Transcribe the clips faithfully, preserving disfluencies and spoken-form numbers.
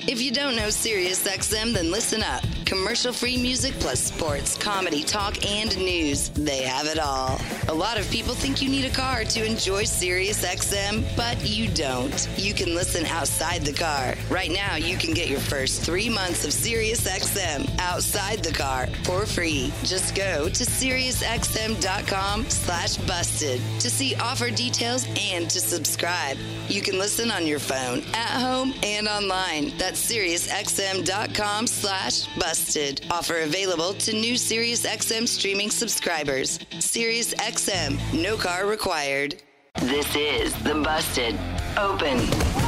If you don't know SiriusXM, then listen up. Commercial-free music plus sports, comedy, talk, and news. They have it all. A lot of people think you need a car to enjoy SiriusXM, but you don't. You can listen outside the car. Right now, you can get your first three months of SiriusXM outside the car for free. Just go to SiriusXM.com slash busted to see offer details and to subscribe. You can listen on your phone, at home, and online. That's SiriusXM.com slash busted. Offer available to new SiriusXM streaming subscribers. SiriusXM, no car required. This is the Busted Open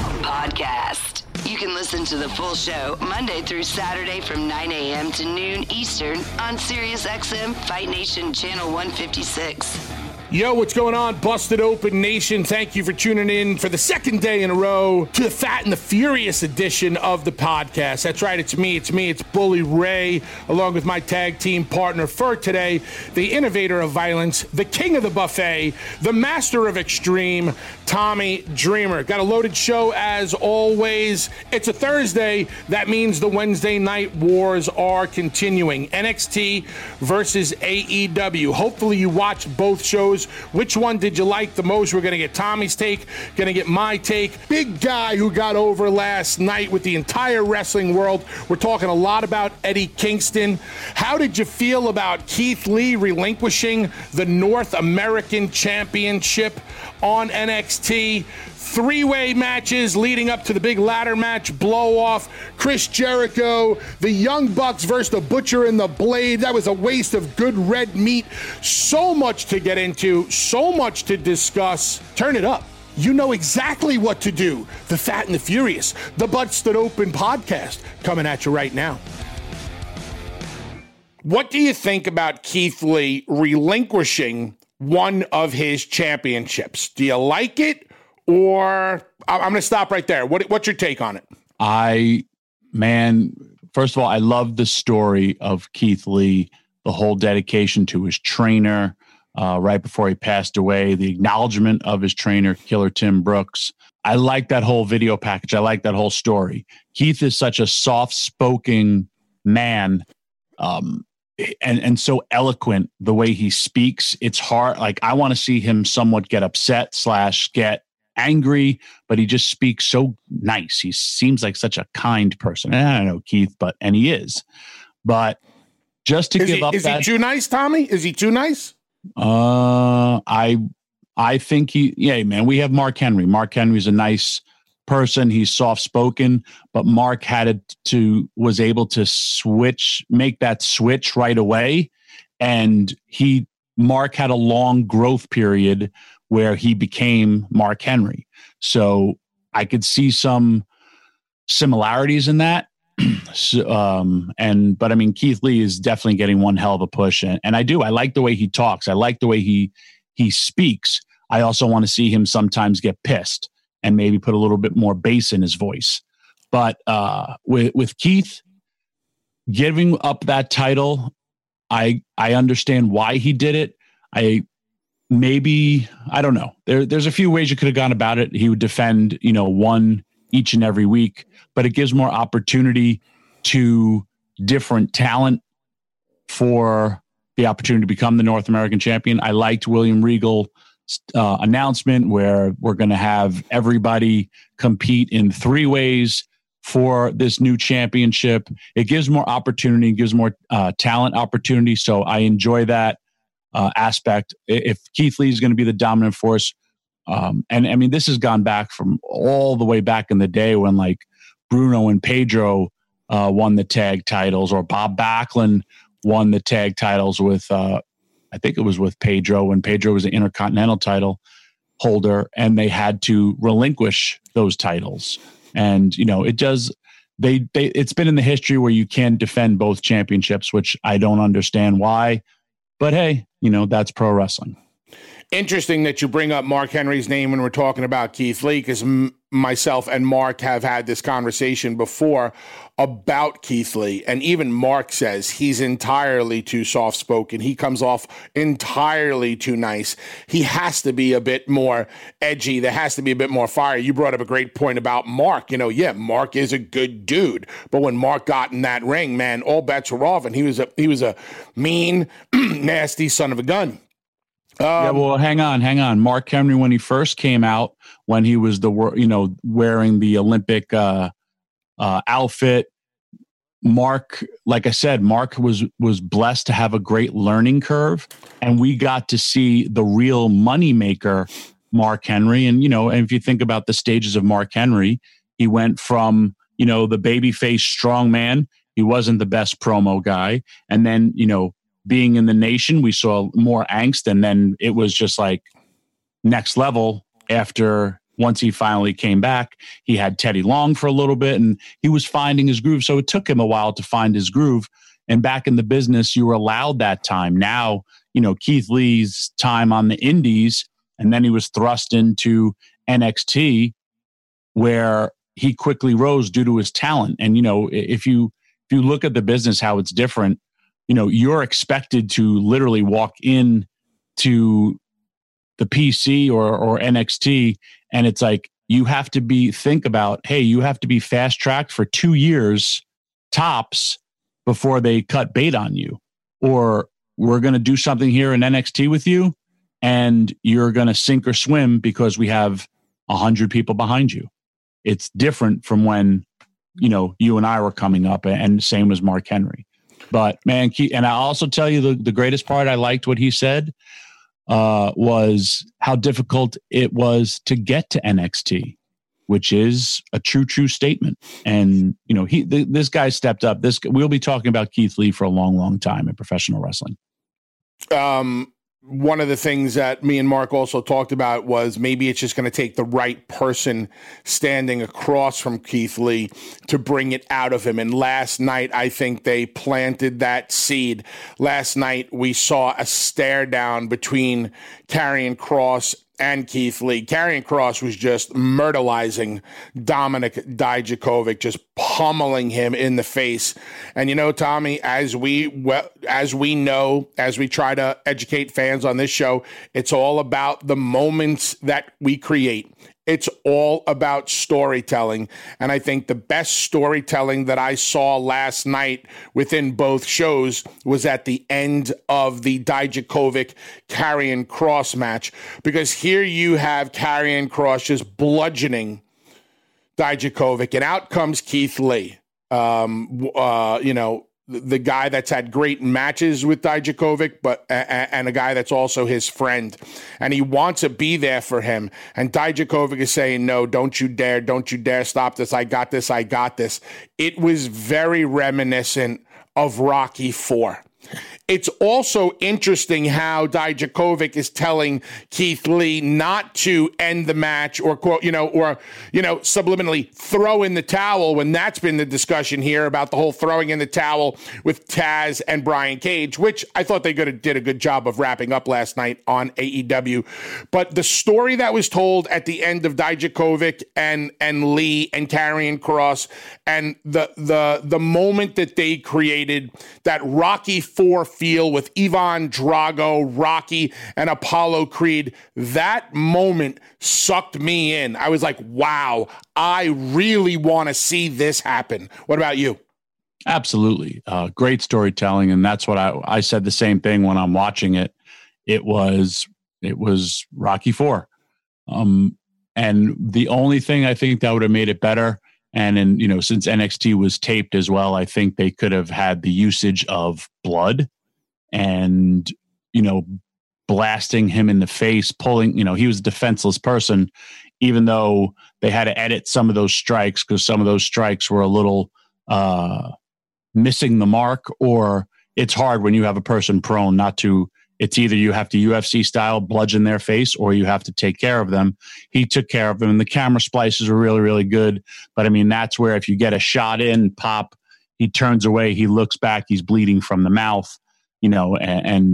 Podcast. You can listen to the full show Monday through Saturday from nine a.m. to noon Eastern on SiriusXM Fight Nation Channel one fifty-six. Yo, what's going on, Busted Open Nation? Thank you for tuning in for the second day in a row to the Fat and the Furious edition of the podcast. That's right, it's me, it's me, it's Bully Ray, along with my tag team partner for today, the innovator of violence, the king of the buffet, the master of extreme, Tommy Dreamer. Got a loaded show as always. It's a Thursday. That means the Wednesday night wars are continuing. N X T versus A E W. Hopefully you watched both shows. Which one did you like the most? We're going to get Tommy's take, going to get my take. Big guy who got over last night with the entire wrestling world. We're talking a lot about Eddie Kingston. How did you feel about Keith Lee relinquishing the North American Championship on N X T? Three-way matches leading up to the big ladder match blow-off. Chris Jericho, the Young Bucks versus the Butcher and the Blade. That was a waste of good red meat. So much to get into, so much to discuss. Turn it up. You know exactly what to do. The Fat and the Furious, the Busted Open podcast, coming at you right now. What do you think about Keith Lee relinquishing one of his championships? Do you like it? Or I'm going to stop right there. What, what's your take on it? I, man, first of all, I love the story of Keith Lee, the whole dedication to his trainer uh, right before he passed away, the acknowledgement of his trainer, Killer Tim Brooks. I like that whole video package. I like that whole story. Keith is such a soft-spoken man um, and, and so eloquent the way he speaks. It's hard. Like, I want to see him somewhat get upset slash get angry, but he just speaks so nice. He seems like such a kind person. And I don't know Keith, but and he is. But just to is give he, up is that, he too nice, Tommy? Is he too nice? Uh, I I think he. Yeah, man. We have Mark Henry. Mark Henry's a nice person. He's soft spoken, but Mark had it to was able to switch, make that switch right away, and he Mark had a long growth period where he became Mark Henry. So I could see some similarities in that. so, um, and, but I mean, Keith Lee is definitely getting one hell of a push. And, and I do, I like the way he talks. I like the way he, he speaks. I also want to see him sometimes get pissed and maybe put a little bit more bass in his voice. But uh, with, with Keith giving up that title, I, I understand why he did it. I, Maybe, I don't know. There, there's a few ways you could have gone about it. He would defend, you know, one each and every week, but it gives more opportunity to different talent for the opportunity to become the North American champion. I liked William Regal's uh, announcement where we're going to have everybody compete in three ways for this new championship. It gives more opportunity, gives more uh, talent opportunity. So I enjoy that. Uh, aspect. If Keith Lee is going to be the dominant force, um, and I mean, this has gone back from all the way back in the day when like Bruno and Pedro uh, won the tag titles, or Bob Backlund won the tag titles with, uh, I think it was with Pedro when Pedro was the Intercontinental title holder, and they had to relinquish those titles. And you know, it does. They they it's been in the history where you can defend both championships, which I don't understand why. But hey, you know, that's pro wrestling. interesting that you bring up Mark Henry's name when we're talking about Keith Lee, because m- myself and Mark have had this conversation before about Keith Lee. And even Mark says he's entirely too soft-spoken. He comes off entirely too nice. He has to be a bit more edgy. There has to be a bit more fire. You brought up a great point about Mark. You know, yeah, Mark is a good dude. But when Mark got in that ring, man, all bets were off. And he was a, he was a mean, nasty son of a gun. Um, yeah, well, hang on, hang on. Mark Henry, when he first came out, when he was the, you know, wearing the Olympic uh, uh, outfit, Mark, like I said, Mark was was blessed to have a great learning curve, and we got to see the real moneymaker, Mark Henry. And you know, and if you think about the stages of Mark Henry, he went from you know the babyface strong man. He wasn't the best promo guy, and then you know. Being in the Nation, we saw more angst, and then it was just like next level after once he finally came back. He had Teddy Long for a little bit, and he was finding his groove. So it took him a while to find his groove. And back in the business, you were allowed that time. Now, you know, Keith Lee's time on the Indies, and then he was thrust into N X T, where he quickly rose due to his talent. And, you know, if you if you look at the business, how it's different, you know, you're expected to literally walk in to the P C or, or N X T. And it's like, you have to be, think about, hey, you have to be fast tracked for two years tops before they cut bait on you. Or we're going to do something here in N X T with you, and you're going to sink or swim because we have a hundred people behind you. It's different from when, you know, you and I were coming up, and same as Mark Henry. But man, and I'll also tell you the, the greatest part, I liked what he said, uh, was how difficult it was to get to N X T, which is a true, true statement. And, you know, he th- this guy stepped up. This We'll be talking about Keith Lee for a long, long time in professional wrestling. Um, one of the things that me and Mark also talked about was maybe it's just going to take the right person standing across from Keith Lee to bring it out of him. And last night, I think they planted that seed. Last night, we saw a stare down between Karrion Kross and Keith Lee. Karrion Kross was just myrtleizing Dominic Dijakovic, just pummeling him in the face. And you know, Tommy, as we well, as we know, as we try to educate fans on this show, it's all about the moments that we create. It's all about storytelling. And I think the best storytelling that I saw last night within both shows was at the end of the Dijakovic Karrion Kross match. Because here you have Karrion Kross just bludgeoning Dijakovic, and out comes Keith Lee. Um, uh, you know, the guy that's had great matches with Dijakovic, but and a guy that's also his friend, and he wants to be there for him. And Dijakovic is saying, "No, don't you dare! Don't you dare stop this! I got this! I got this!" It was very reminiscent of Rocky four. It's also interesting how Dijakovic is telling Keith Lee not to end the match or, quote, you know, or, you know, subliminally throw in the towel, when that's been the discussion here about the whole throwing in the towel with Taz and Brian Cage, which I thought they did a good job of wrapping up last night on A E W. But the story that was told at the end of Dijakovic and, and Lee and Karrion Kross, and the, the, the moment that they created, that Rocky four feel with Ivan Drago, Rocky, and Apollo Creed, that moment sucked me in. I was like, wow, I really want to see this happen. What about you? Absolutely. Uh, great storytelling. And that's what I, I said the same thing when I'm watching it. It was, it was Rocky four. Um, and the only thing I think that would have made it better, and in, you know, since N X T was taped as well, I think they could have had the usage of blood and, you know, blasting him in the face, pulling, you know, he was a defenseless person, even though they had to edit some of those strikes because some of those strikes were a little uh, missing the mark, or it's hard when you have a person prone not to, it's either you have to U F C style bludgeon their face or you have to take care of them. He took care of them, and the camera splices were really, really good. But I mean, that's where if you get a shot in, pop, he turns away, he looks back, he's bleeding from the mouth, you know, and, and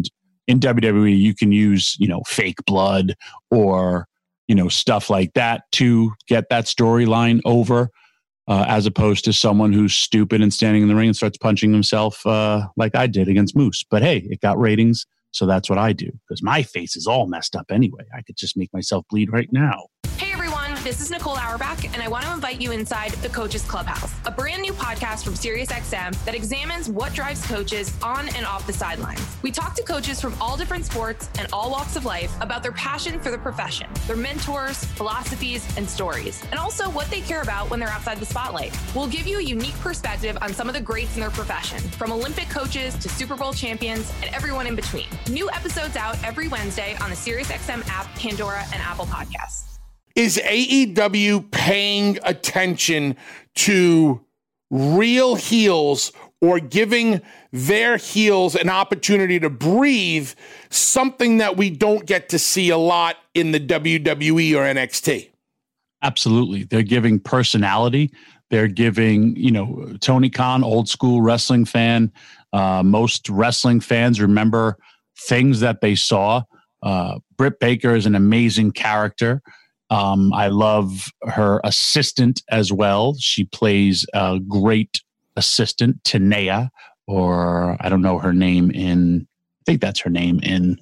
in W W E, you can use, you know, fake blood or, you know, stuff like that to get that storyline over, uh, as opposed to someone who's stupid and standing in the ring and starts punching himself uh, like I did against Moose. But hey, it got ratings, so that's what I do, because my face is all messed up anyway. I could just make myself bleed right now. Hey everyone, this is Nicole Auerbach, and I want to invite you inside the Coaches Clubhouse, a brand new podcast from SiriusXM that examines what drives coaches on and off the sidelines. We talk to coaches from all different sports and all walks of life about their passion for the profession, their mentors, philosophies, and stories, and also what they care about when they're outside the spotlight. We'll give you a unique perspective on some of the greats in their profession, from Olympic coaches to Super Bowl champions and everyone in between. New episodes out every Wednesday on the SiriusXM app, Pandora, and Apple Podcasts. Is A E W paying attention to real heels or giving their heels an opportunity to breathe, something that we don't get to see a lot in the W W E or N X T? Absolutely. They're giving personality. They're giving, you know, Tony Khan, old school wrestling fan. Uh, most wrestling fans remember things that they saw. Uh, Britt Baker is an amazing character. Um, I love her assistant as well. She plays a great assistant, Tanea, or I don't know her name in, I think that's her name in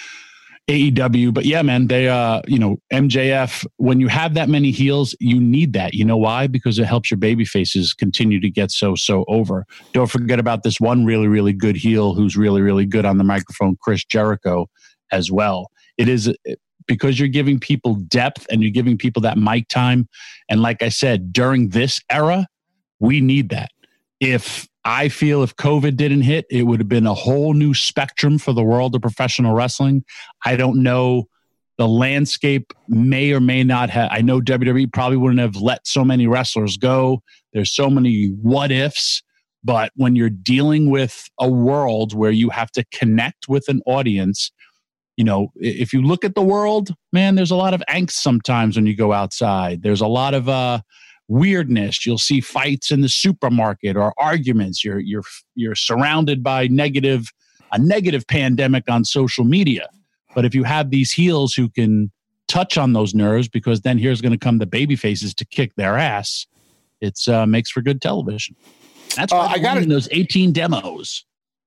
A E W. But yeah, man, they, uh, you know, M J F, when you have that many heels, you need that. You know why? Because it helps your baby faces continue to get so, so over. Don't forget about this one really, really good heel who's really, really good on the microphone, Chris Jericho, as well. It is because you're giving people depth and you're giving people that mic time. And like I said, during this era, we need that. If I feel if COVID didn't hit, it would have been a whole new spectrum for the world of professional wrestling. I don't know. The landscape may or may not have. I know W W E probably wouldn't have let so many wrestlers go. There's so many what ifs. But when you're dealing with a world where you have to connect with an audience, you know, if you look at the world, man, there's a lot of angst sometimes when you go outside. There's a lot of uh, weirdness. You'll see fights in the supermarket or arguments. You're you're you're surrounded by negative a negative pandemic on social media. But if you have these heels who can touch on those nerves, because then here's going to come the baby faces to kick their ass, it's uh, makes for good television. That's why uh, I got in those eighteen demos.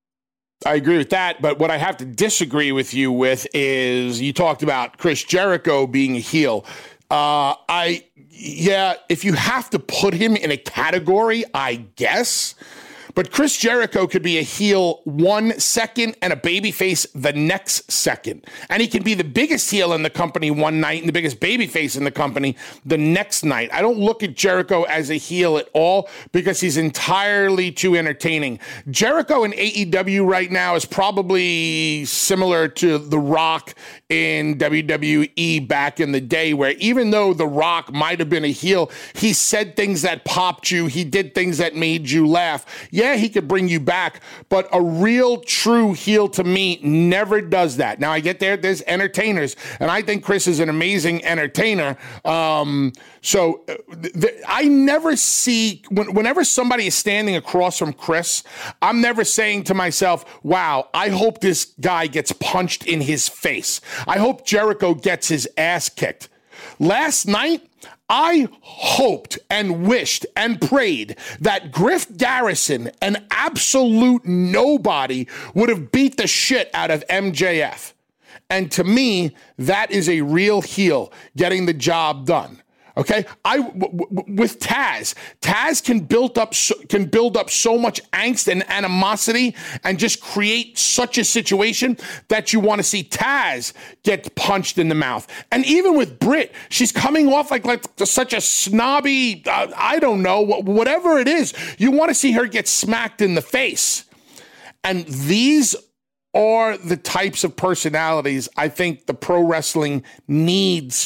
I agree with that, but what I have to disagree with you with is you talked about Chris Jericho being a heel. Uh, I, yeah, if you have to put him in a category, I guess. But Chris Jericho could be a heel one second and a babyface the next second. And he can be the biggest heel in the company one night and the biggest babyface in the company the next night. I don't look at Jericho as a heel at all because he's entirely too entertaining. Jericho in A E W right now is probably similar to The Rock in W W E back in the day, where even though The Rock might have been a heel, he said things that popped you. He did things that made you laugh. Yeah, he could bring you back, but a real true heel to me never does that. Now I get there, there's entertainers, and I think Chris is an amazing entertainer. Um, so th- th- I never see, when, whenever somebody is standing across from Chris, I'm never saying to myself, wow, I hope this guy gets punched in his face. I hope Jericho gets his ass kicked. Last night, I hoped and wished and prayed that Griff Garrison, an absolute nobody, would have beat the shit out of M J F. And to me, that is a real heel getting the job done. Okay, I w- w- with Taz, Taz can build up so, can build up so much angst and animosity and just create such a situation that you want to see Taz get punched in the mouth. And even with Britt, she's coming off like like such a snobby, uh, I don't know, whatever it is. You want to see her get smacked in the face. And these are the types of personalities I think the pro wrestling needs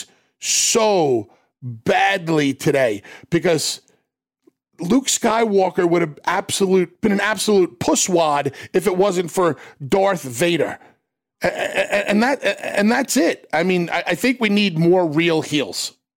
so badly today, because Luke Skywalker would have absolute been an absolute pusswad if it wasn't for Darth Vader, and that and that's it. I mean, I think we need more real heels.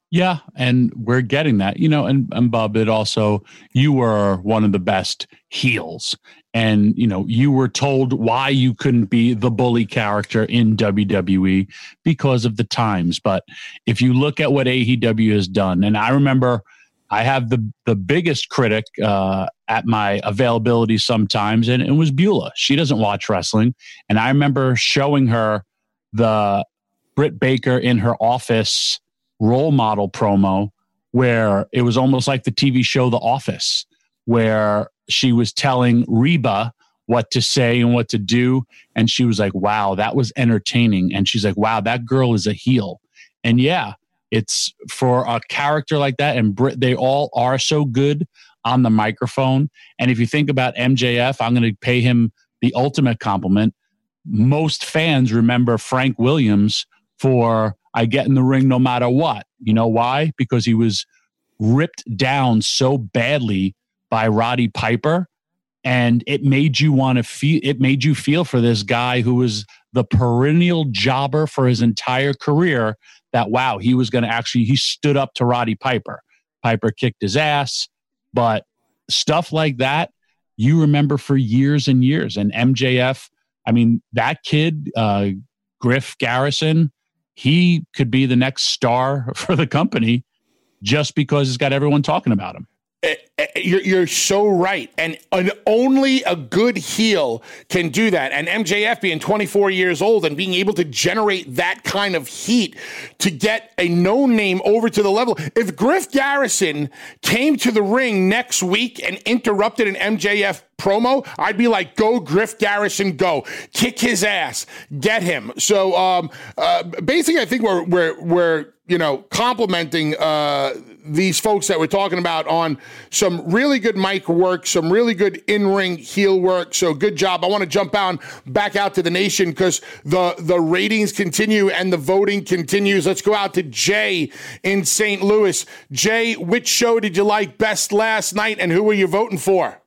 Yeah, and we're getting that, you know, and, and Bub, it also, you were one of the best heels. And, you know, you were told why you couldn't be the bully character in W W E because of the times. But if you look at what A E W has done, and I remember I have the, the biggest critic uh, at my availability sometimes, and it was Beulah. She doesn't watch wrestling. And I remember showing her the Britt Baker in her office role model promo where it was almost like the T V show The Office, where she was telling Reba what to say and what to do. And she was like, wow, that was entertaining. And she's like, wow, that girl is a heel. And yeah, it's for a character like that. And Brit, they all are so good on the microphone. And if you think about M J F, I'm going to pay him the ultimate compliment. Most fans remember Frank Williams for I get in the ring no matter what. You know why? Because he was ripped down so badly by Roddy Piper, and it made you want to feel, it made you feel for this guy who was the perennial jobber for his entire career, that, wow, he was going to actually, he stood up to Roddy Piper. Piper kicked his ass, but stuff like that, you remember for years and years. And M J F, I mean, that kid, uh, Griff Garrison, he could be the next star for the company just because he's got everyone talking about him. You're, you're so right. And an, only a good heel can do that. And M J F being twenty-four years old and being able to generate that kind of heat to get a known name over to the level. If Griff Garrison came to the ring next week and interrupted an M J F promo, I'd be like, go Griff Garrison, go. Kick his ass. Get him. So um, uh, basically, I think we're, we're, we're you know, complimenting uh, these folks that we're talking about on some really good mic work, some really good in-ring heel work. So good job. I want to jump on back out to the nation because the, the ratings continue and the voting continues. Let's go out to Jay in Saint Louis. Jay, which show did you like best last night and who were you voting for?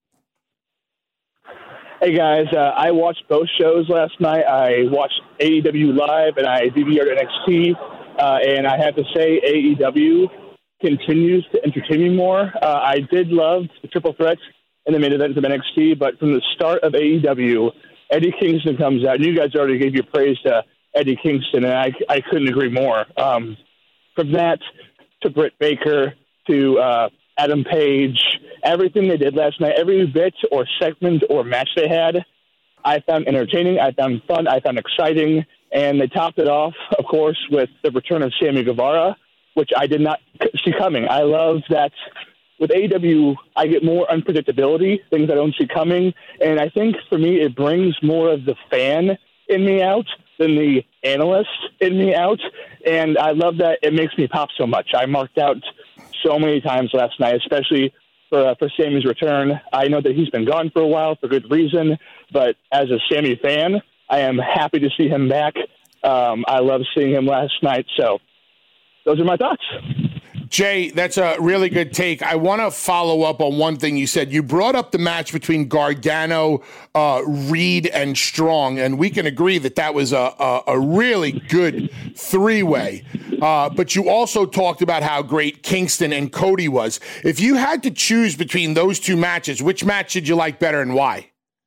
Hey guys, uh, I watched both shows last night. I watched A E W live and I D V R'd N X T. Uh, and I have to say, A E W continues to entertain me more. Uh, I did love the triple threats in the main event of N X T, but from the start of A E W, Eddie Kingston comes out. And you guys already gave your praise to Eddie Kingston, and I, I couldn't agree more. Um, from that to Britt Baker to uh, Adam Page, everything they did last night, every bit or segment or match they had, I found entertaining, I found fun, I found exciting. And they topped it off, of course, with the return of Sammy Guevara, which I did not see coming. I love that with A E W, I get more unpredictability, things I don't see coming. And I think for me, it brings more of the fan in me out than the analyst in me out. And I love that it makes me pop so much. I marked out so many times last night, especially for, uh, for Sammy's return. I know that he's been gone for a while for good reason, but as a Sammy fan, I am happy to see him back. Um, I love seeing him last night. So those are my thoughts. Jay, that's a really good take. I want to follow up on one thing you said. You brought up the match between Gargano, uh, Reed, and Strong, and we can agree that that was a, a, a really good three-way. Uh, but you also talked about how great Kingston and Cody was. If you had to choose between those two matches, which match did you like better and why?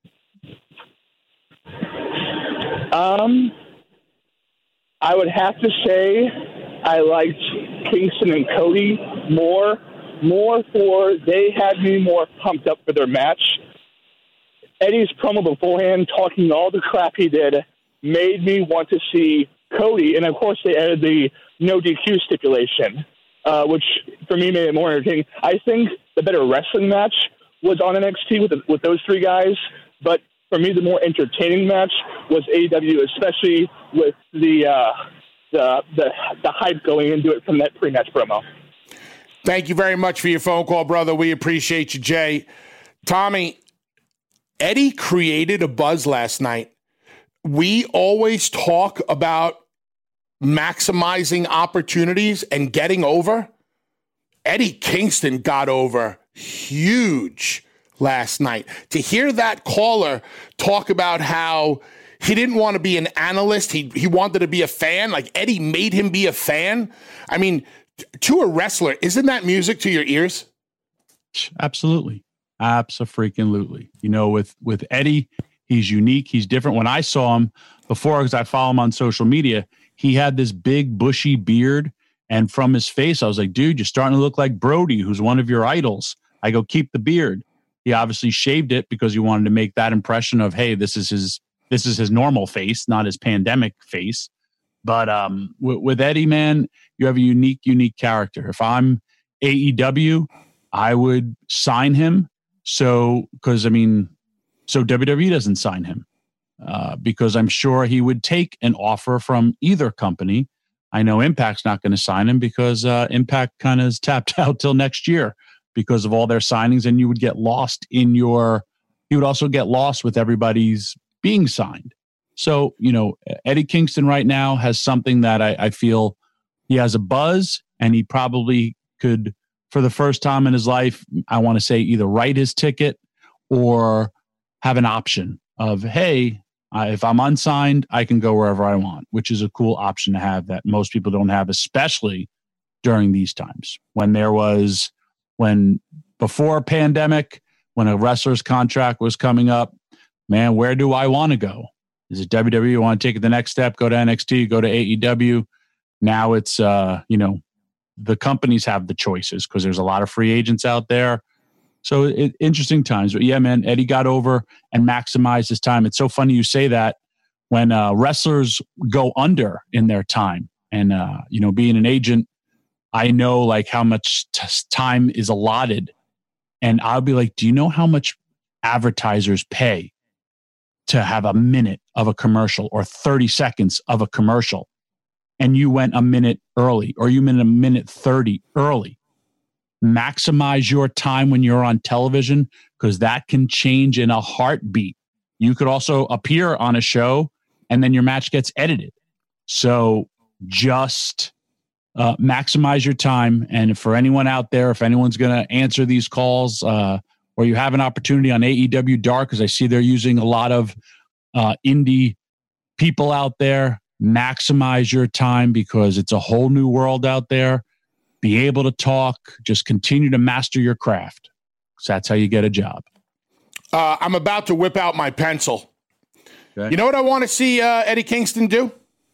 Um, I would have to say I liked Kingston and Cody more, more for they had me more pumped up for their match. Eddie's promo beforehand, talking all the crap he did, made me want to see Cody. And, of course, they added the no D Q stipulation, uh, which for me made it more entertaining. I think the better wrestling match was on N X T with, the, with those three guys, but for me, the more entertaining match was A E W, especially with the, uh, the the the hype going into it from that pre-match promo. Thank you very much for your phone call, brother. We appreciate you, Jay. Tommy, Eddie created a buzz last night. We always talk about maximizing opportunities and getting over. Eddie Kingston got over huge last night. To hear that caller talk about how he didn't want to be an analyst, he he wanted to be a fan, like Eddie made him be a fan. I mean, to a wrestler, isn't that music to your ears? Absolutely. Abso-freaking-lutely. You know, with, with Eddie, he's unique. He's different. When I saw him before, because I follow him on social media, he had this big bushy beard. And from his face, I was like, dude, you're starting to look like Brody, who's one of your idols. I go, keep the beard. He obviously shaved it because he wanted to make that impression of, hey, this is his this is his normal face, not his pandemic face. But um, with, with Eddie, man, you have a unique, unique character. If I'm A E W, I would sign him. So, because I mean, so W W E doesn't sign him uh, because I'm sure he would take an offer from either company. I know Impact's not going to sign him because uh, Impact kind of is tapped out till next year because of all their signings, and you would get lost in your. He would also get lost with everybody's being signed. So, you know, Eddie Kingston right now has something that I, I feel he has a buzz, and he probably could, for the first time in his life, I want to say either write his ticket or have an option of, hey, I, if I'm unsigned, I can go wherever I want, which is a cool option to have that most people don't have, especially during these times when there was, when before a pandemic, when a wrestler's contract was coming up, man, where do I want to go? Is it W W E? Want to take it the next step, go to N X T, go to A E W? Now it's, uh, you know, the companies have the choices because there's a lot of free agents out there. So it, interesting times. But yeah, man, Eddie got over and maximized his time. It's so funny you say that when uh, wrestlers go under in their time. And, uh, you know, being an agent, I know like how much t- time is allotted. And I'll be like, do you know how much advertisers pay to have a minute of a commercial or thirty seconds of a commercial? And you went a minute early, or you went a minute thirty early. Maximize your time when you're on television, because that can change in a heartbeat. You could also appear on a show and then your match gets edited. So just uh, maximize your time. And for anyone out there, if anyone's going to answer these calls, uh, or you have an opportunity on A E W Dark, because I see they're using a lot of uh, indie people out there, maximize your time because it's a whole new world out there. Be able to talk, just continue to master your craft. So that's how you get a job. Uh, I'm about to whip out my pencil. Okay. You know what I want to see uh, Eddie Kingston do?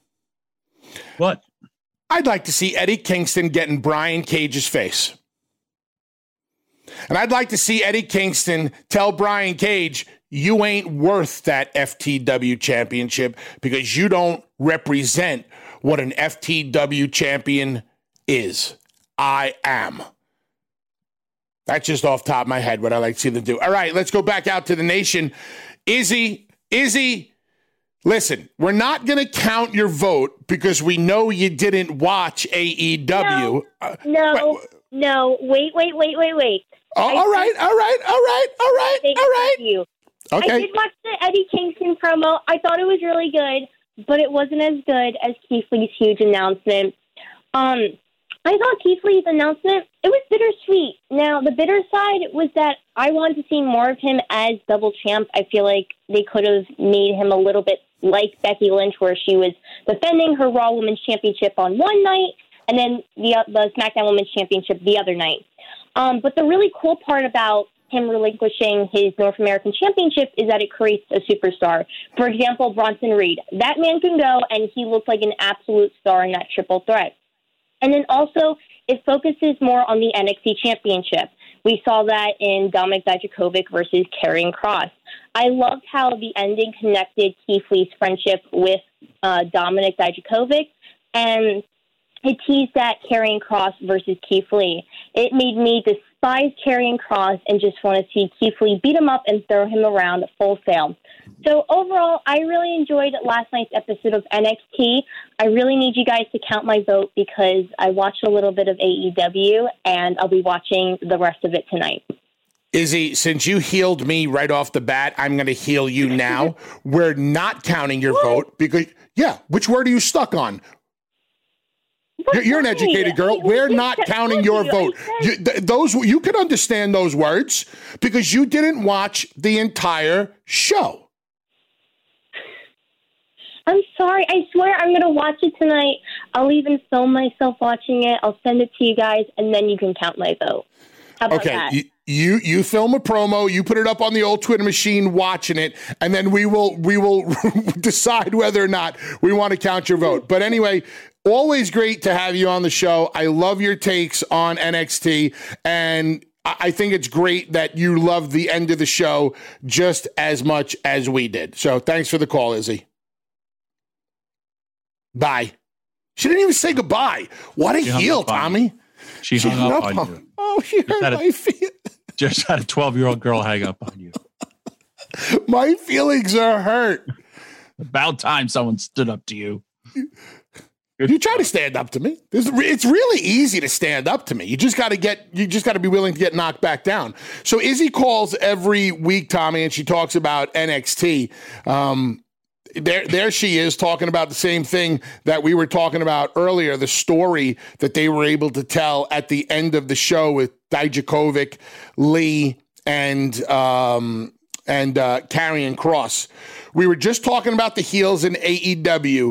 What? I'd like to see Eddie Kingston get in Brian Cage's face. And I'd like to see Eddie Kingston tell Brian Cage, you ain't worth that F T W championship because you don't represent what an F T W champion is. I am. That's just off the top of my head what I like to see them do. All right, let's go back out to the nation. Izzy, Izzy, listen, we're not going to count your vote because we know you didn't watch A E W. No, uh, no, wait, no, wait, wait, wait, wait, wait. Oh, all right, all right, all right, all right, Thank all right. You. Okay. I did watch the Eddie Kingston promo. I thought it was really good, but it wasn't as good as Keith Lee's huge announcement. Um, I thought Keith Lee's announcement, it was bittersweet. Now, the bitter side was that I wanted to see more of him as double champ. I feel like they could have made him a little bit like Becky Lynch, where she was defending her Raw Women's Championship on one night and then the, the SmackDown Women's Championship the other night. Um, but the really cool part about him relinquishing his North American Championship is that it creates a superstar. For example, Bronson Reed. That man can go, and he looked like an absolute star in that triple threat. And then also, it focuses more on the N X T Championship. We saw that in Dominik Dijakovic versus Karrion Kross. I loved how the ending connected Keith Lee's friendship with uh, Dominik Dijakovic, and it teased that Karrion Kross versus Keith Lee. It made me despise Karrion Kross and just want to see Keith Lee beat him up and throw him around full sail. So overall, I really enjoyed last night's episode of N X T. I really need you guys to count my vote because I watched a little bit of A E W, and I'll be watching the rest of it tonight. Izzy, since you healed me right off the bat, I'm going to heal you now. We're not counting your vote because, yeah, which word are you stuck on? You're, you're an educated girl. We're not counting your vote. You, th- those you can understand those words because you didn't watch the entire show. I'm sorry. I swear I'm going to watch it tonight. I'll even film myself watching it. I'll send it to you guys, and then you can count my vote. How about okay, that? You, you you film a promo, you put it up on the old Twitter machine, watching it, and then we will we will decide whether or not we want to count your vote. But anyway, always great to have you on the show. I love your takes on N X T, and I think it's great that you love the end of the show just as much as we did. So thanks for the call, Izzy. Bye. She didn't even say goodbye. What a heel, Tommy. She, she hung, hung up, up on, on you. Oh, you hurt my a, feelings. Just had a twelve-year-old girl hang up on you. My feelings are hurt. About time someone stood up to you. You try to stand up to me. It's really easy to stand up to me. You just got to get. You just got to be willing to get knocked back down. So Izzy calls every week, Tommy, and she talks about N X T. Um, There, there she is talking about the same thing that we were talking about earlier, the story that they were able to tell at the end of the show with Dijakovic, Lee, and um, and uh, Karrion Kross. We were just talking about the heels in A E W.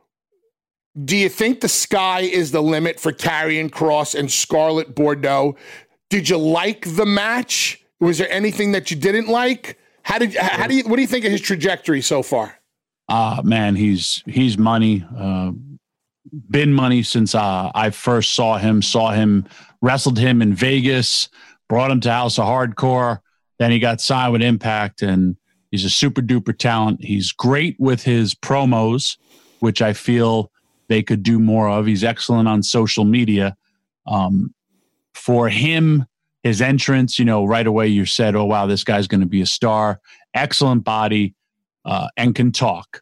Do you think the sky is the limit for Karrion Kross and Scarlett Bordeaux? Did you like the match? Was there anything that you didn't like? How did how do you what do you think of his trajectory so far? Uh, man, he's he's money. Uh, been money since uh, I first saw him. Saw him, wrestled him in Vegas, brought him to House of Hardcore. Then he got signed with Impact, and he's a super duper talent. He's great with his promos, which I feel they could do more of. He's excellent on social media. Um, for him, his entrance, you know, right away you said, "Oh wow, this guy's going to be a star." Excellent body. Uh, and can talk.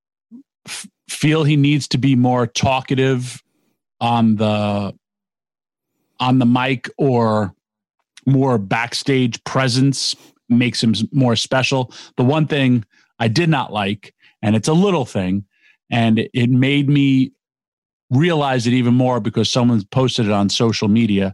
F- feel he needs to be more talkative on the on the mic, or more backstage presence makes him more special. The one thing I did not like, and it's a little thing, and it, it made me realize it even more because someone posted it on social media.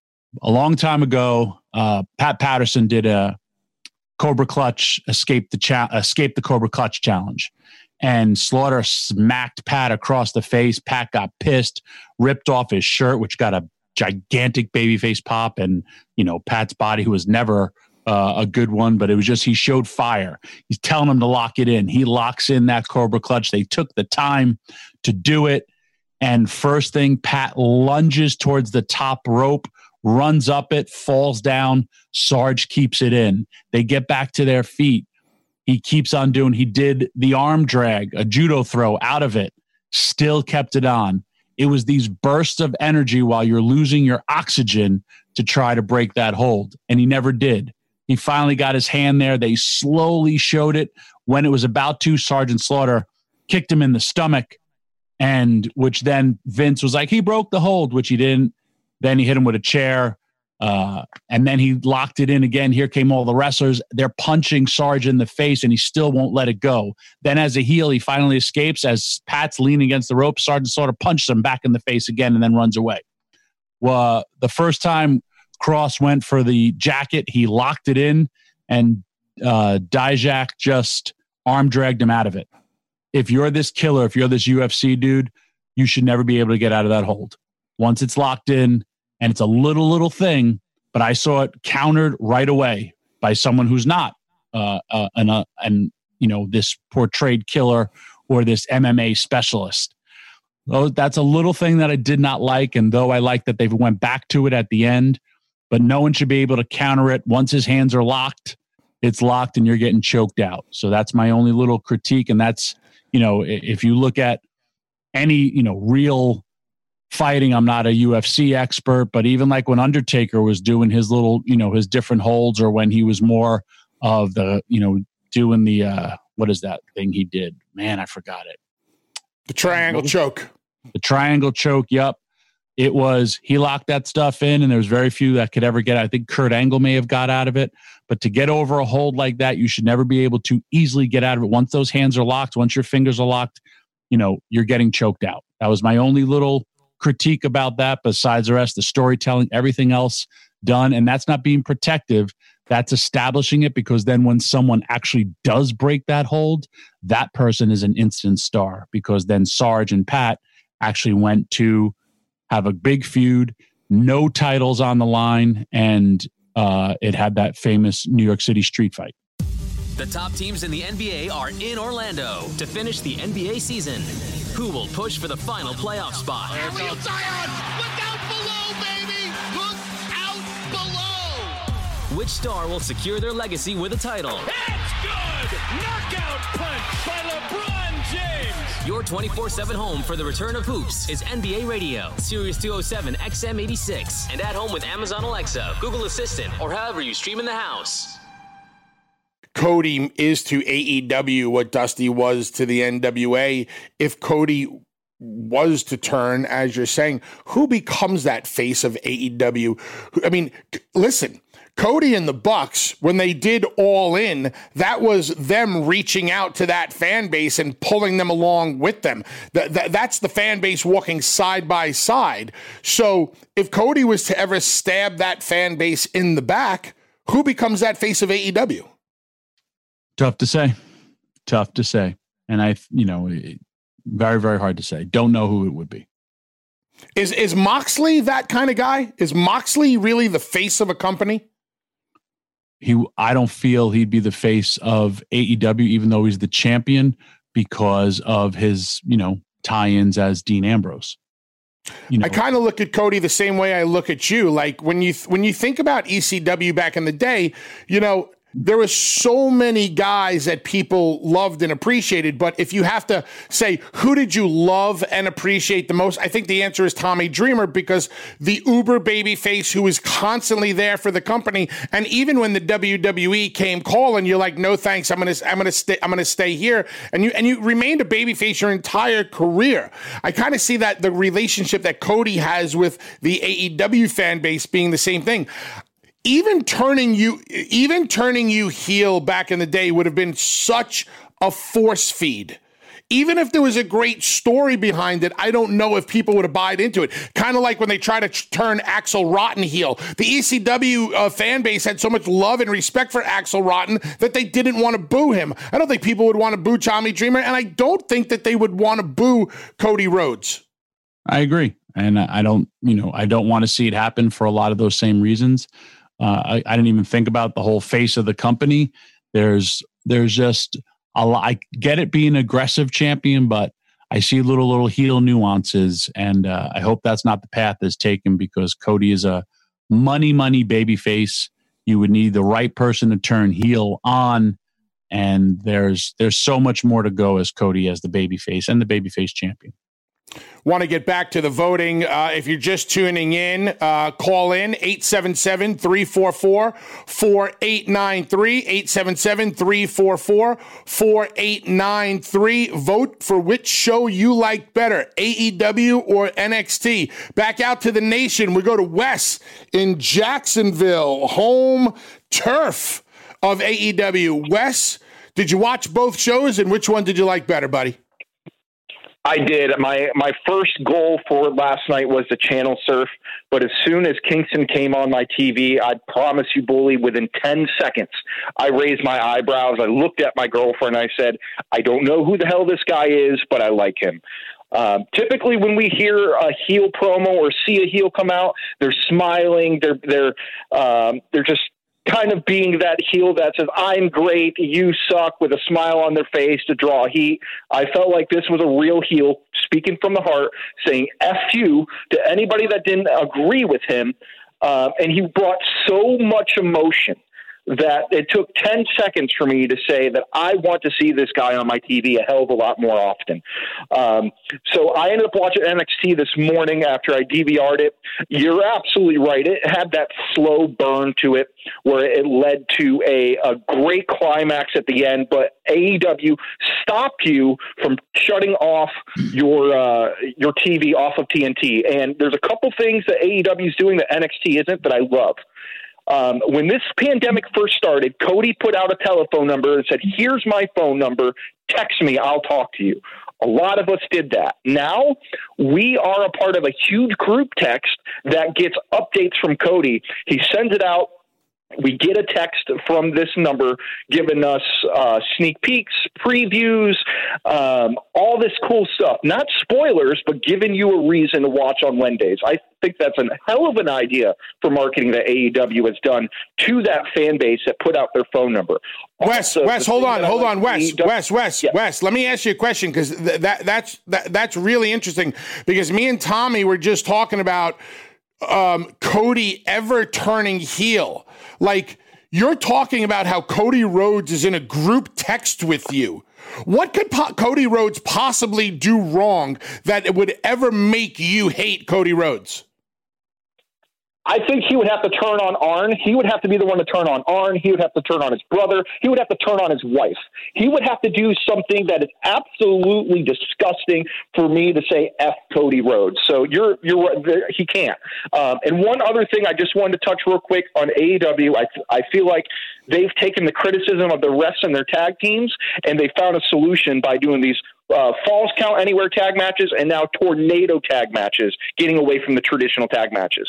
A long time ago, uh, Pat Patterson did a Cobra Clutch escape the cha- escape the Cobra Clutch challenge, and Slaughter smacked Pat across the face. Pat got pissed, ripped off his shirt, which got a gigantic babyface pop, and you know Pat's body, who was never uh, a good one, but it was just he showed fire. He's telling him to lock it in. He locks in that Cobra Clutch. They took the time to do it, and first thing, Pat lunges towards the top rope, runs up it, falls down. Sarge keeps it in. They get back to their feet. He keeps on doing. He did the arm drag, a judo throw out of it, still kept it on. It was these bursts of energy while you're losing your oxygen to try to break that hold. And he never did. He finally got his hand there. They slowly showed it. When it was about to, Sergeant Slaughter kicked him in the stomach, and which then Vince was like, he broke the hold, which he didn't. Then he hit him with a chair, uh, and then he locked it in again. Here came all the wrestlers. They're punching Sarge in the face, and he still won't let it go. Then as a heel, he finally escapes. As Pat's leaning against the rope, Sergeant Slaughter punches him back in the face again and then runs away. Well, the first time Kross went for the jacket, he locked it in, and uh, Dijak just arm dragged him out of it. If you're this killer, if you're this U F C dude, you should never be able to get out of that hold. Once it's locked in, and it's a little, little thing, but I saw it countered right away by someone who's not uh, uh, an, uh, an, you know, this portrayed killer or this M M A specialist. Oh, that's a little thing that I did not like, and though I like that they went back to it at the end, but no one should be able to counter it. Once his hands are locked, it's locked and you're getting choked out. So that's my only little critique, and that's, you know, if you look at any, you know, real fighting, I'm not a U F C expert, but even like when Undertaker was doing his little, you know, his different holds, or when he was more of the, you know, doing the, uh, what is that thing he did? Man, I forgot it. The triangle choke. The triangle choke, yep. It was, he locked that stuff in, and there was very few that could ever get, I think Kurt Angle may have got out of it, but to get over a hold like that, you should never be able to easily get out of it. Once those hands are locked, once your fingers are locked, you know, you're getting choked out. That was my only little critique about that. Besides the rest, the storytelling, everything else done. And that's not being protective. That's establishing it, because then when someone actually does break that hold, that person is an instant star, because then Sarge and Pat actually went to have a big feud, no titles on the line, and uh, it had that famous New York City street fight. The top teams in the N B A are in Orlando to finish the N B A season. Who will push for the final playoff spot? Zion! Look out below, baby! Look out below! Which star will secure their legacy with a title? It's good! Knockout punch by LeBron James! Your twenty-four seven home for the return of hoops is N B A Radio, Sirius two oh seven X M eighty-six, and at home with Amazon Alexa, Google Assistant, or however you stream in the house. Cody is to A E W what Dusty was to the N W A. If Cody was to turn, as you're saying, who becomes that face of A E W? I mean, listen, Cody and the Bucks, when they did All In, that was them reaching out to that fan base and pulling them along with them. That, that, that's the fan base walking side by side. So if Cody was to ever stab that fan base in the back, who becomes that face of A E W? Tough to say. Tough to say. And I, you know, very, very hard to say. Don't know who it would be. Is is Moxley that kind of guy? Is Moxley really the face of a company? He, I don't feel he'd be the face of A E W, even though he's the champion, because of his, you know, tie-ins as Dean Ambrose. You know, I kind of look at Cody the same way I look at you. Like when you when you think about E C W back in the day, you know, there were so many guys that people loved and appreciated. But if you have to say, who did you love and appreciate the most? I think the answer is Tommy Dreamer, because the uber babyface who was constantly there for the company. And even when the W W E came calling, you're like, no, thanks. I'm going to, I'm going to stay, I'm going to stay here. And you, and you remained a babyface your entire career. I kind of see that the relationship that Cody has with the A E W fan base being the same thing. Even turning you, even turning you heel back in the day would have been such a force feed. Even if there was a great story behind it, I don't know if people would have bought into it. Kind of like when they try to t- turn Axl Rotten heel. The E C W uh, fan base had so much love and respect for Axl Rotten that they didn't want to boo him. I don't think people would want to boo Tommy Dreamer, and I don't think that they would want to boo Cody Rhodes. I agree. And I don't, you know, I don't want to see it happen for a lot of those same reasons. Uh, I, I didn't even think about the whole face of the company. There's there's just a lot. I get it being an aggressive champion, but I see little, little heel nuances. And uh, I hope that's not the path that's taken, because Cody is a money, money baby face. You would need the right person to turn heel on. And there's there's so much more to go as Cody as the baby face and the baby face champion. Want to get back to the voting. Uh, if you're just tuning in, uh, call in eight seven seven, three four four, four eight nine three, eight seven seven, three four four, four eight nine three. Vote for which show you like better, A E W or N X T. Back out to the nation. We go to Wes in Jacksonville, home turf of A E W. Wes, did you watch both shows, and which one did you like better, buddy? I did. My my first goal for last night was to channel surf, but as soon as Kingston came on my T V, I promise you, Bully, within ten seconds, I raised my eyebrows. I looked at my girlfriend. I said, I don't know who the hell this guy is, but I like him. Um, typically, when we hear a heel promo or see a heel come out, they're smiling. They're they're um, they're just kind of being that heel that says, I'm great, you suck, with a smile on their face to draw heat. I felt like this was a real heel speaking from the heart, saying F you to anybody that didn't agree with him. Uh, and he brought so much emotion that it took ten seconds for me to say that I want to see this guy on my T V a hell of a lot more often. Um, so I ended up watching N X T this morning after I D V R'd it. You're absolutely right. It had that slow burn to it where it led to a, a great climax at the end, but A E W stopped you from shutting off your uh, your T V off of T N T. And there's a couple things that A E W is doing that N X T isn't that I love. Um, when this pandemic first started, Cody put out a telephone number and said, here's my phone number. Text me. I'll talk to you. A lot of us did that. Now we are a part of a huge group text that gets updates from Cody. He sends it out We get a text from this number giving us uh, sneak peeks, previews, um, all this cool stuff. Not spoilers, but giving you a reason to watch on Wednesdays. I think that's a hell of an idea for marketing that A E W has done to that fan base that put out their phone number. Wes, Also, Wes, hold on, hold like on, Wes, A E W Wes, Wes, yeah. Wes. Let me ask you a question because th- that that's that, that's really interesting because me and Tommy were just talking about um, Cody ever turning heel. Like, you're talking about how Cody Rhodes is in a group text with you. What could po- Cody Rhodes possibly do wrong that it would ever make you hate Cody Rhodes? I think he would have to turn on Arn. He would have to be the one to turn on Arn. He would have to turn on his brother. He would have to turn on his wife. He would have to do something that is absolutely disgusting for me to say F Cody Rhodes. So you're you're he can't. Um, and one other thing I just wanted to touch real quick on A E W. I I feel like they've taken the criticism of the refs and their tag teams, and they found a solution by doing these uh, Falls Count Anywhere tag matches and now Tornado tag matches, getting away from the traditional tag matches.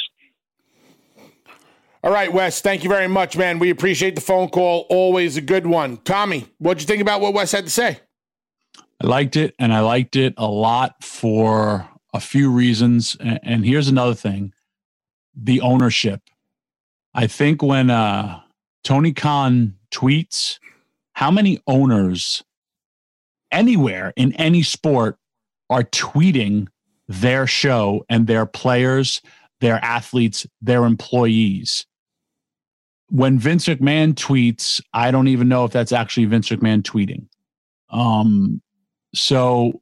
All right, Wes, thank you very much, man. We appreciate the phone call. Always a good one. Tommy, what'd you think about what Wes had to say? I liked it, and I liked it a lot for a few reasons. And here's another thing, the ownership. I think when uh, Tony Khan tweets, how many owners anywhere in any sport are tweeting their show and their players, their athletes, their employees? When Vince McMahon tweets, I don't even know if that's actually Vince McMahon tweeting. Um, so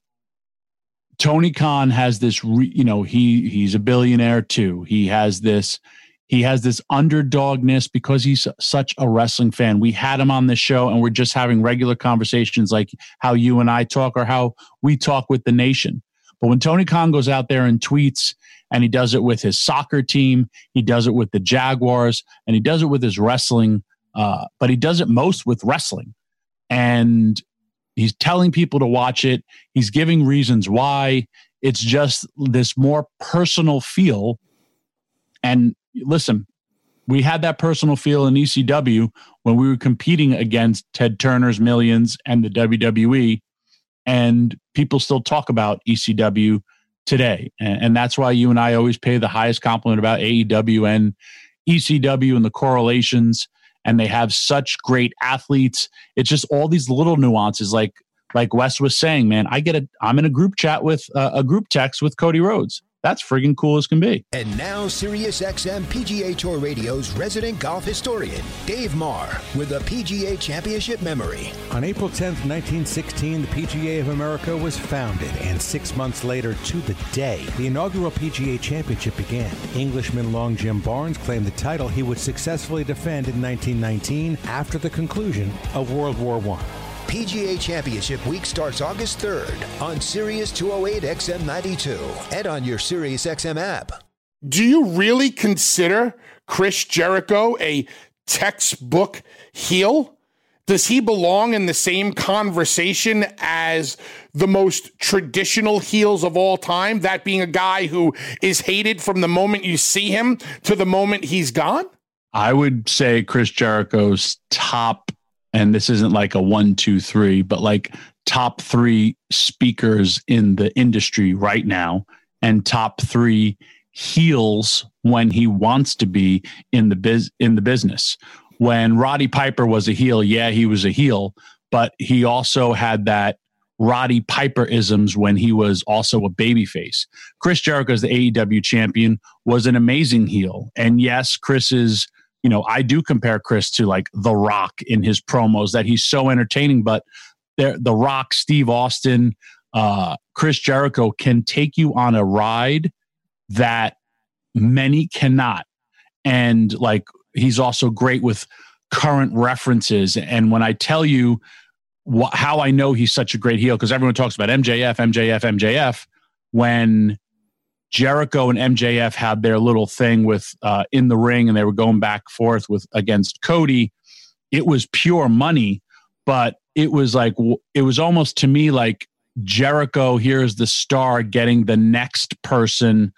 Tony Khan has this, re, you know, he he's a billionaire too. He has this, he has this underdogness because he's such a wrestling fan. We had him on this show and we're just having regular conversations like how you and I talk or how we talk with the nation. But when Tony Khan goes out there and tweets, and he does it with his soccer team, he does it with the Jaguars, and he does it with his wrestling, uh, but he does it most with wrestling. And he's telling people to watch it. He's giving reasons why. It's just this more personal feel. And listen, we had that personal feel in E C W when we were competing against Ted Turner's Millions and the W W E, and people still talk about E C W today. And, and that's why you and I always pay the highest compliment about A E W and E C W and the correlations. And they have such great athletes. It's just all these little nuances. Like, like Wes was saying, man, I get a, I'm in a group chat with uh, a group text with Cody Rhodes. That's friggin' cool as can be. And now SiriusXM P G A Tour Radio's resident golf historian, Dave Marr, with a P G A Championship memory. On April tenth, nineteen sixteen, the P G A of America was founded, and six months later to the day, the inaugural P G A Championship began. Englishman Long Jim Barnes claimed the title he would successfully defend in nineteen nineteen after the conclusion of World War One. P G A Championship Week starts August third on Sirius two oh eight X M ninety-two and on your SiriusXM app. Do you really consider Chris Jericho a textbook heel? Does he belong in the same conversation as the most traditional heels of all time? That being a guy who is hated from the moment you see him to the moment he's gone? I would say Chris Jericho's top, and this isn't like a one, two, three, but like top three speakers in the industry right now and top three heels when he wants to be in the biz in the business. When Roddy Piper was a heel, yeah, he was a heel, but he also had that Roddy Piper isms when he was also a babyface. Chris Jericho, as the A E W champion, was an amazing heel. And yes, Chris is, you know, I do compare Chris to like The Rock in his promos, that he's so entertaining, but The Rock, Steve Austin, uh, Chris Jericho can take you on a ride that many cannot. And like, he's also great with current references. And when I tell you wh- how I know he's such a great heel, because everyone talks about M J F, M J F, M J F, when Jericho and M J F had their little thing with uh, in the ring, and they were going back and forth with against Cody. It was pure money, but it was like it was almost to me like Jericho. Here's the star getting the next person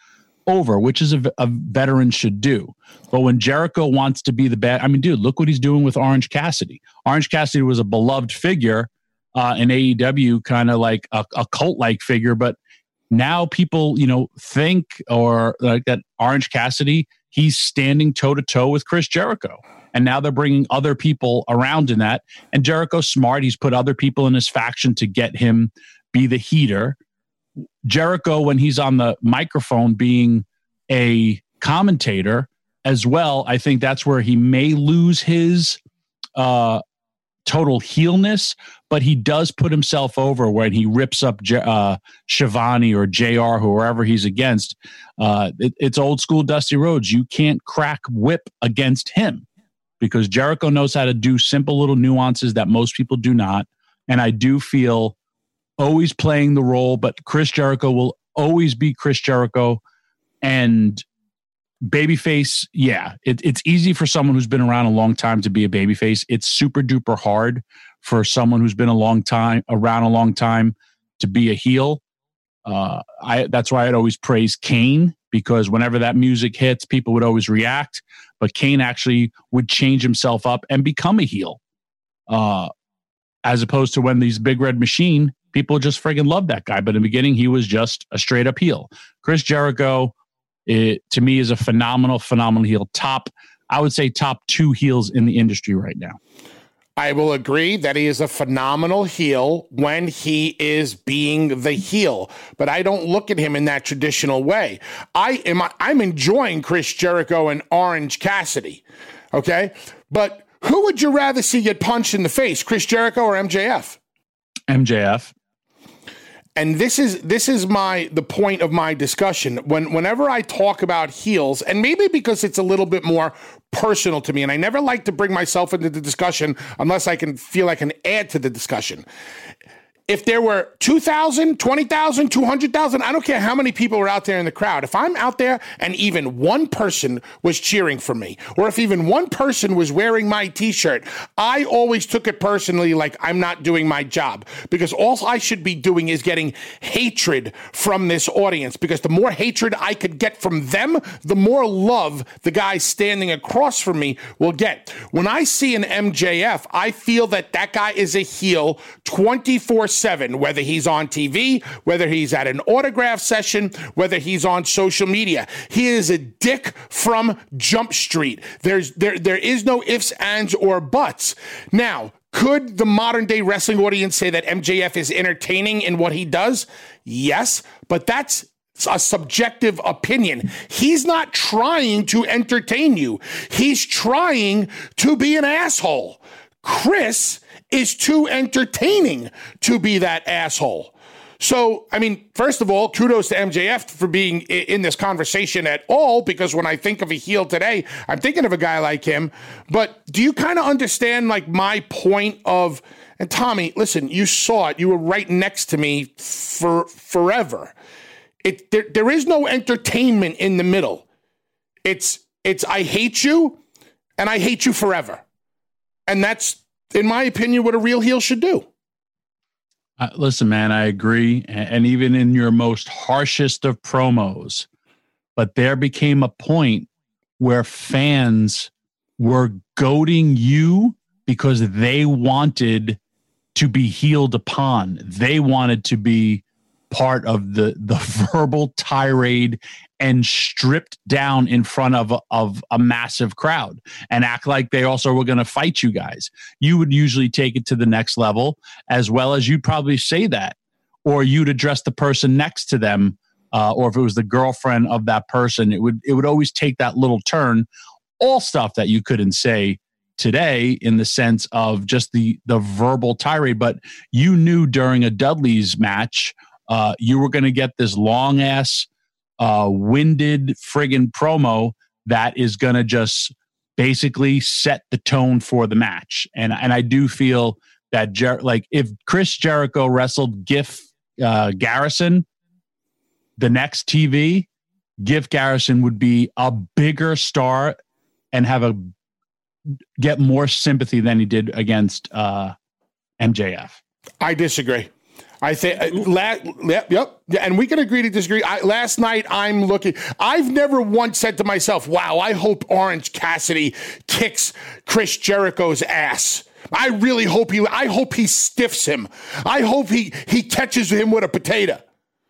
over, which is a, a veteran should do. But when Jericho wants to be the bad, I mean, dude, look what he's doing with Orange Cassidy. Orange Cassidy was a beloved figure uh, in A E W, kind of like a, a cult-like figure. But now people, you know, think or like that Orange Cassidy, he's standing toe-to-toe with Chris Jericho. And now they're bringing other people around in that. And Jericho's smart. He's put other people in his faction to get him be the heater. Jericho, when he's on the microphone being a commentator as well, I think that's where he may lose his uh, total heelness, but he does put himself over when he rips up J- uh, Shivani or J R, whoever he's against. Uh, it, it's old school Dusty Rhodes. You can't crack whip against him because Jericho knows how to do simple little nuances that most people do not. And I do feel always playing the role, but Chris Jericho will always be Chris Jericho. And babyface, yeah, it, it's easy for someone who's been around a long time to be a babyface. It's super duper hard for someone who's been a long time around a long time to be a heel. Uh, I that's why I'd always praise Kane, because whenever that music hits, people would always react. But Kane actually would change himself up and become a heel, uh, as opposed to when these Big Red Machine, people just friggin' love that guy. But in the beginning, he was just a straight up heel. Chris Jericho, it, to me, is a phenomenal, phenomenal heel. Top, I would say top two heels in the industry right now. I will agree that he is a phenomenal heel when he is being the heel, but I don't look at him in that traditional way. I am, I'm enjoying Chris Jericho and Orange Cassidy, okay? But who would you rather see get punched in the face, Chris Jericho or M J F? M J F. And this is this is my the point of my discussion. When whenever I talk about heels, and maybe because it's a little bit more personal to me, and I never like to bring myself into the discussion unless I can feel I can add to the discussion. If there were two thousand, twenty thousand, two hundred thousand, I don't care how many people are out there in the crowd. If I'm out there and even one person was cheering for me, or if even one person was wearing my t-shirt, I always took it personally like I'm not doing my job, because all I should be doing is getting hatred from this audience, because the more hatred I could get from them, the more love the guy standing across from me will get. When I see an M J F, I feel that that guy is a heel twenty-four seven, whether he's on T V, whether he's at an autograph session, whether he's on social media. He is a dick from Jump Street. There's there there is no ifs, ands, or buts. Now, could the modern day wrestling audience say that M J F is entertaining in what he does? Yes, but that's a subjective opinion. He's not trying to entertain you. He's trying to be an asshole. Chris is too entertaining to be that asshole. So, I mean, first of all, kudos to M J F for being in this conversation at all, because when I think of a heel today, I'm thinking of a guy like him. But do you kind of understand, like, my point of, and Tommy, listen, you saw it. You were right next to me for forever. It there, there is no entertainment in the middle. It's it's I hate you, and I hate you forever. And that's, in my opinion, what a real heel should do. Uh, listen, man, I agree. And, and even in your most harshest of promos, but there became a point where fans were goading you because they wanted to be healed upon. They wanted to be part of the, the verbal tirade and stripped down in front of a, of a massive crowd and act like they also were going to fight you guys. You would usually take it to the next level, as well as you'd probably say that, or you'd address the person next to them, uh, or if it was the girlfriend of that person, it would it would always take that little turn. All stuff that you couldn't say today in the sense of just the the verbal tirade, but you knew during a Dudley's match, uh, you were going to get this long ass. Uh, winded friggin' promo that is going to just basically set the tone for the match. And and I do feel that, Jer- like, if Chris Jericho wrestled Giff uh, Garrison, the next T V, Giff Garrison would be a bigger star and have a get more sympathy than he did against uh, M J F. I disagree. I think, uh, la- yep, yep, and we can agree to disagree. I, last night, I'm looking, I've never once said to myself, wow, I hope Orange Cassidy kicks Chris Jericho's ass. I really hope he, I hope he stiffs him. I hope he, he catches him with a potato.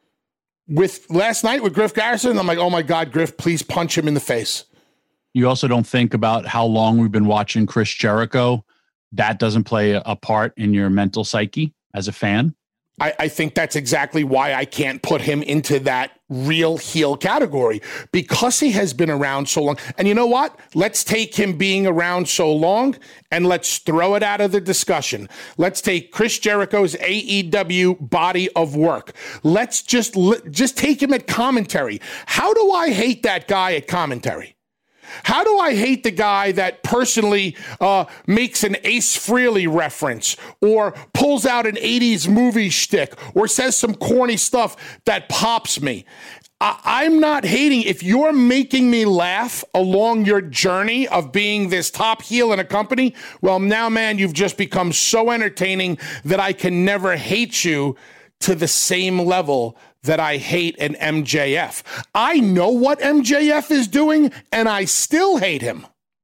With last night with Griff Garrison, I'm like, oh my God, Griff, please punch him in the face. You also don't think about how long we've been watching Chris Jericho. That doesn't play a part in your mental psyche as a fan. I, I think that's exactly why I can't put him into that real heel category, because he has been around so long. And you know what? Let's take him being around so long and let's throw it out of the discussion. Let's take Chris Jericho's A E W body of work. Let's just, just take him at commentary. How do I hate that guy at commentary? How do I hate the guy that personally uh, makes an Ace Frehley reference or pulls out an eighties movie shtick or says some corny stuff that pops me? I- I'm not hating. If you're making me laugh along your journey of being this top heel in a company, well, now, man, you've just become so entertaining that I can never hate you to the same level that I hate an M J F. I know what M J F is doing, and I still hate him.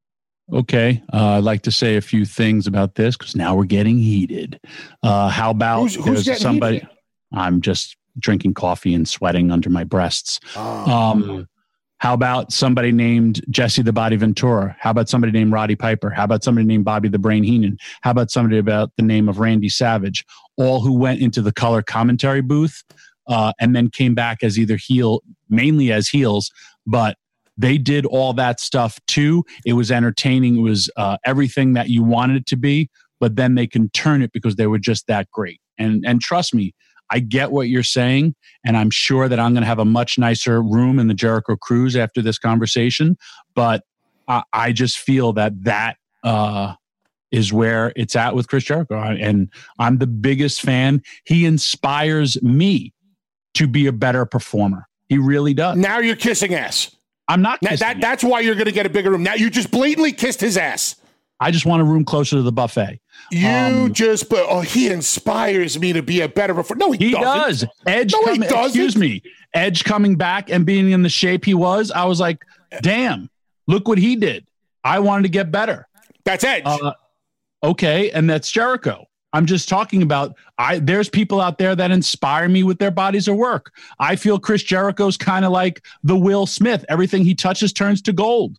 Okay. Uh, I'd like to say a few things about this because now we're getting heated. Uh, how about who's, who's there's somebody? Heated? I'm just drinking coffee and sweating under my breasts. Oh. Um, how about somebody named Jesse the Body Ventura? How about somebody named Roddy Piper? How about somebody named Bobby the Brain Heenan? How about somebody about the name of Randy Savage? All who went into the color commentary booth uh, and then came back as either heel, mainly as heels, but they did all that stuff too. It was entertaining. It was uh, everything that you wanted it to be, but then they can turn it because they were just that great. And and trust me, I get what you're saying, and I'm sure that I'm going to have a much nicer room in the Jericho Cruise after this conversation. But I, I just feel that that uh, is where it's at with Chris Jericho, and I'm the biggest fan. He inspires me to be a better performer. He really does. Now you're kissing ass. I'm not kissing that, that That's why you're going to get a bigger room. Now you just blatantly kissed his ass. I just want a room closer to the buffet. You um, just put, oh, he inspires me to be a better performer. No, he, he doesn't. does. Edge, no, coming, he doesn't. excuse me. Edge coming back and being in the shape he was, I was like, damn, look what he did. I wanted to get better. That's Edge. Uh, okay, and that's Jericho. I'm just talking about, I. There's people out there that inspire me with their bodies of work. I feel Chris Jericho's kind of like the Will Smith. Everything he touches turns to gold.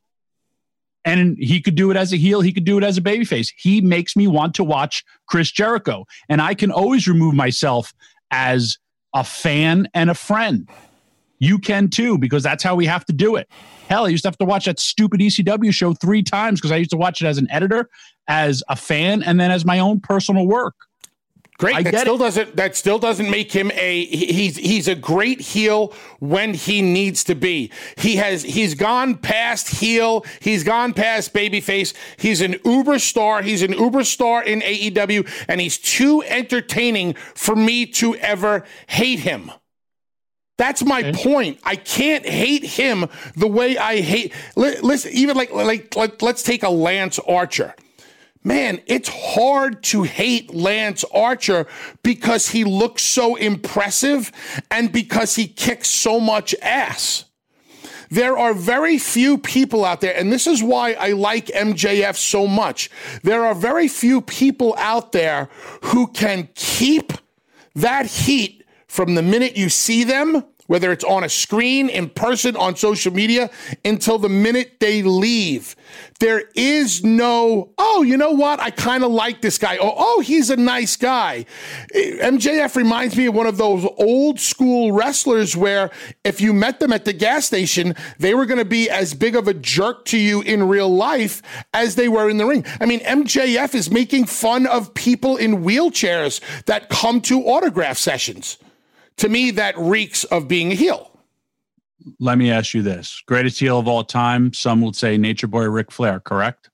And he could do it as a heel. He could do it as a babyface. He makes me want to watch Chris Jericho. And I can always remove myself as a fan and a friend. You can too, because that's how we have to do it. Hell, I used to have to watch that stupid E C W show three times because I used to watch it as an editor, as a fan, and then as my own personal work. Great. I that get still it. doesn't that still doesn't make him a he's he's a great heel when he needs to be. He has he's gone past heel, he's gone past babyface. He's an uber star. He's an uber star in A E W, and he's too entertaining for me to ever hate him. That's my okay. point. I can't hate him the way I hate. Listen, even like like like let's take a Lance Archer. Man, it's hard to hate Lance Archer because he looks so impressive and because he kicks so much ass. There are very few people out there, and this is why I like M J F so much. There are very few people out there who can keep that heat from the minute you see them, whether it's on a screen, in person, on social media, until the minute they leave. There is no, oh, you know what? I kind of like this guy. Oh, oh, he's a nice guy. M J F reminds me of one of those old school wrestlers where if you met them at the gas station, they were going to be as big of a jerk to you in real life as they were in the ring. I mean, M J F is making fun of people in wheelchairs that come to autograph sessions. To me, that reeks of being a heel. Let me ask you this. Greatest heel of all time, some would say Nature Boy Ric Flair, correct?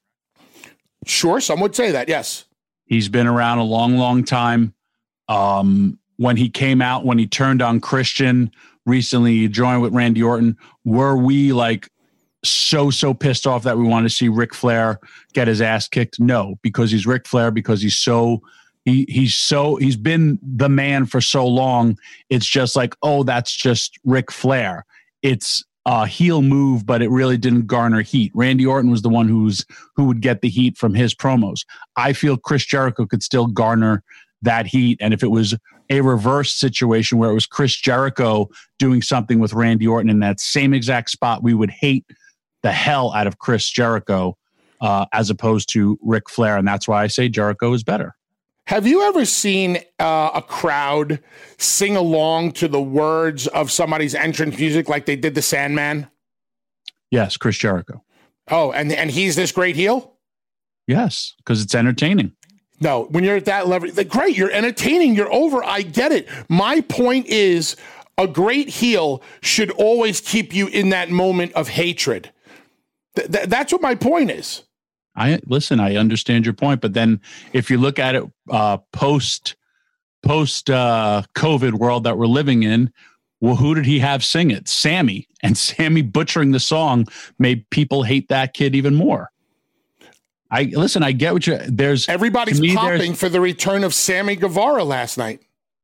Sure, some would say that, yes. He's been around a long, long time. Um, when he came out, when he turned on Christian, recently he joined with Randy Orton, were we like so, so pissed off that we wanted to see Ric Flair get his ass kicked? No, because he's Ric Flair, because he's so He he's so he's been the man for so long. It's just like, oh, that's just Ric Flair. It's a heel move, but it really didn't garner heat. Randy Orton was the one who's who would get the heat from his promos. I feel Chris Jericho could still garner that heat, and if it was a reverse situation where it was Chris Jericho doing something with Randy Orton in that same exact spot, we would hate the hell out of Chris Jericho uh, as opposed to Ric Flair, and that's why I say Jericho is better. Have you ever seen uh, a crowd sing along to the words of somebody's entrance music like they did the Sandman? Yes, Chris Jericho. Oh, and, and he's this great heel? Yes, because it's entertaining. No, when you're at that level, like, great, you're entertaining, you're over, I get it. My point is a great heel should always keep you in that moment of hatred. Th- th- that's what my point is. I listen, I understand your point, but then if you look at it uh, post post uh, COVID world that we're living in, well, who did he have sing it? Sammy. And Sammy butchering the song made people hate that kid even more. I listen, I get what you there's everybody's me, popping there's, for the return of Sammy Guevara last night.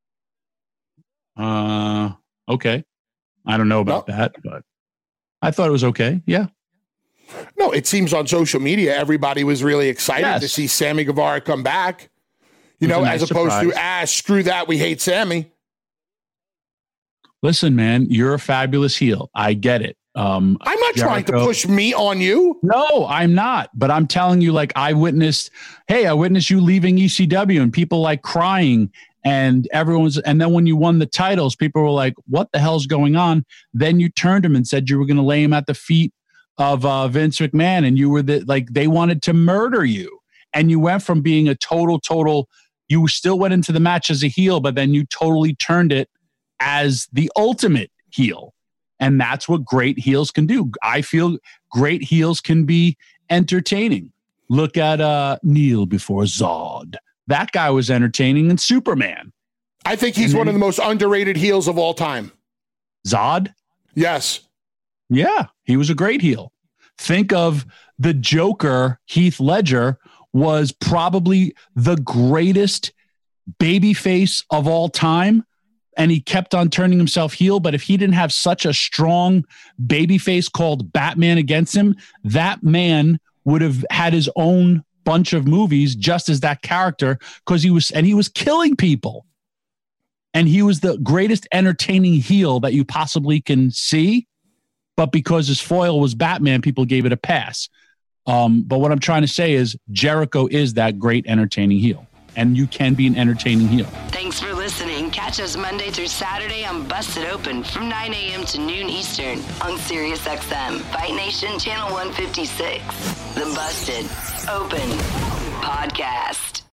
Uh okay. I don't know about no. that, but I thought it was okay. Yeah. No, it seems on social media everybody was really excited yes. to see Sammy Guevara come back. You know, nice as opposed surprise. to, ah, screw that, we hate Sammy. Listen, man, you're a fabulous heel. I get it. Um, I'm not Jericho, trying to push me on you. No, I'm not. But I'm telling you, like, I witnessed, hey, I witnessed you leaving E C W and people like crying and everyone's, and then when you won the titles, people were like, what the hell's going on? Then you turned him and said you were going to lay him at the feet of uh, Vince McMahon, and you were the, like, they wanted to murder you. And you went from being a total, total, you still went into the match as a heel, but then you totally turned it as the ultimate heel. And that's what great heels can do. I feel great heels can be entertaining. Look at uh, Neil before Zod. That guy was entertaining in Superman. I think he's then, one of the most underrated heels of all time. Zod? Yes. Yeah, he was a great heel. Think of the Joker, Heath Ledger, was probably the greatest babyface of all time. And he kept on turning himself heel. But if he didn't have such a strong babyface called Batman against him, that man would have had his own bunch of movies just as that character, because he was, and he was killing people. And he was the greatest entertaining heel that you possibly can see. But because his foil was Batman, people gave it a pass. Um, but what I'm trying to say is Jericho is that great entertaining heel. And you can be an entertaining heel. Thanks for listening. Catch us Monday through Saturday on Busted Open from nine a.m. to noon Eastern on Sirius X M, Fight Nation Channel one fifty-six. The Busted Open Podcast.